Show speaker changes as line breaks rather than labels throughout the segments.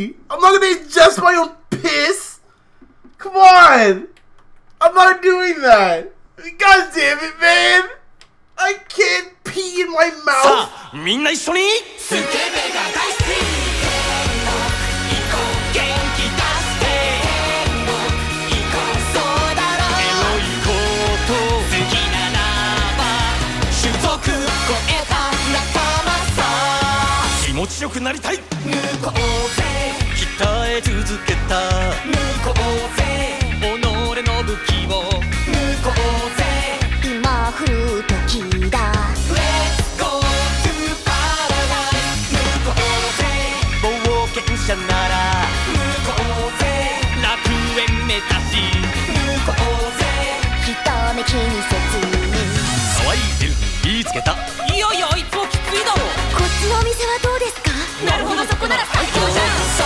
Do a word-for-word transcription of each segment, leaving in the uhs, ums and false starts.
pee. I'm not gonna ingest my own piss. Come on. I'm not doing that. God damn it, man. I can't pee in my mouth.
さあみんな一緒にスケベが大好き行こう元気出して行こうそうだろうエロいこと好きならば種族超えた仲間さ気持ちよくなりたい向こうぜ鍛え続けた向こうぜ己の武器を向こうぜ今振る時だ Let's go to paradise 向こうぜ冒険者なら向こうぜ楽園目指し向こうぜひとめ気にせずに可愛いエルフに言いつけたいやいやあいつはきついだろこっちのお店はどうですかなるほどそこなら最強じゃんそう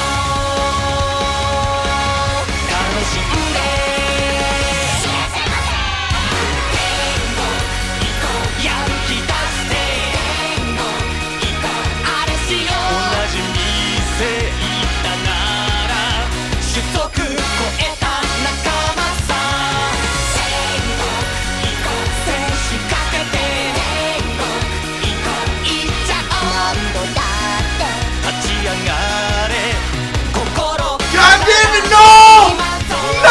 楽しんでやる気出してあれしよう同じ店行ったなら種族超えた仲間さ戦士かけて行っちゃおう何度だって立ち上がれ心
God damn it, no! No!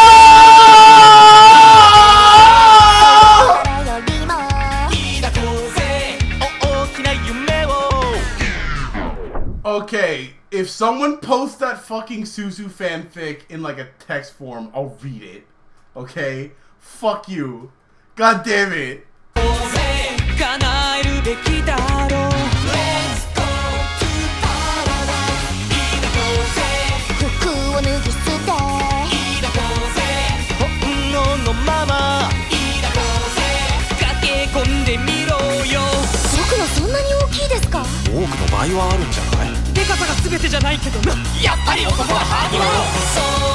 Okay, if someone posts that fucking Suzu fanfic in like a text form, I'll read it. Okay? Fuck you. God damn it.
叶えるべきだろう Let's go to paradise いいだろうぜ服を脱ぎ捨ていいだろうぜ本能のままいいだろうぜ駆け込んでみろよ僕のそんなに大きいですか多くの場合はあるんじゃないでかさが全てじゃないけどなやっぱり男はハードだろう